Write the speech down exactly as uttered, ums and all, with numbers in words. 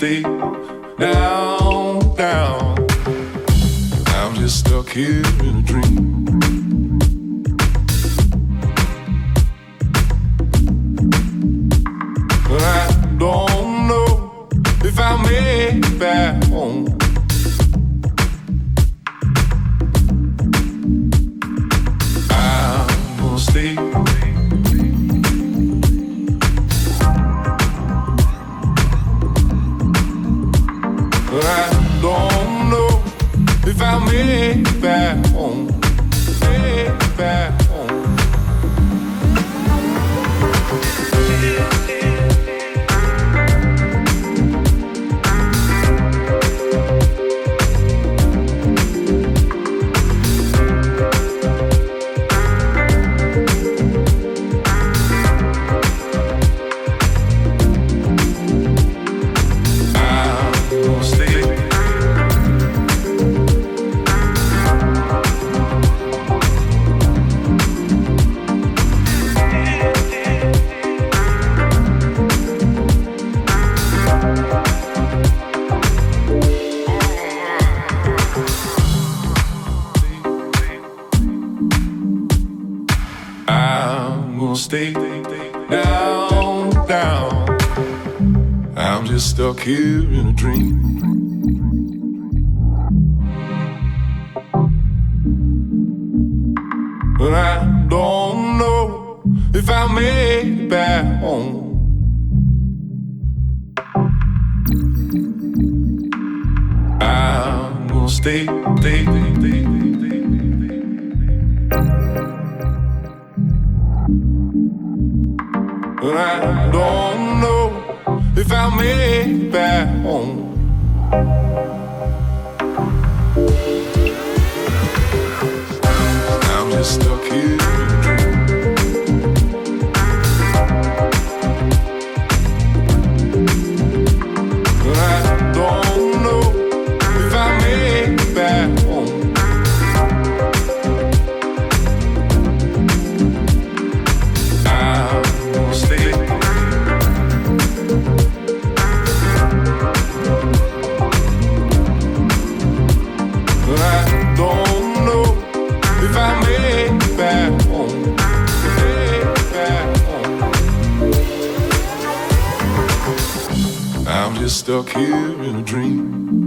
stay down, down. I'm just stuck here in a dream. But I don't know if I'll make it back home. I'm gonna stay. But I don't know if I'll make it back home. Make it back home. Stay down, down. I'm just stuck here in a dream. But I don't know if I'll make it back home. I'm gonna stay, stay, stay, stay, stay. But I don't know if I'll make it back home. I'm just stuck here in a dream. But I don't know if I'll make it back home. Stuck here in a dream.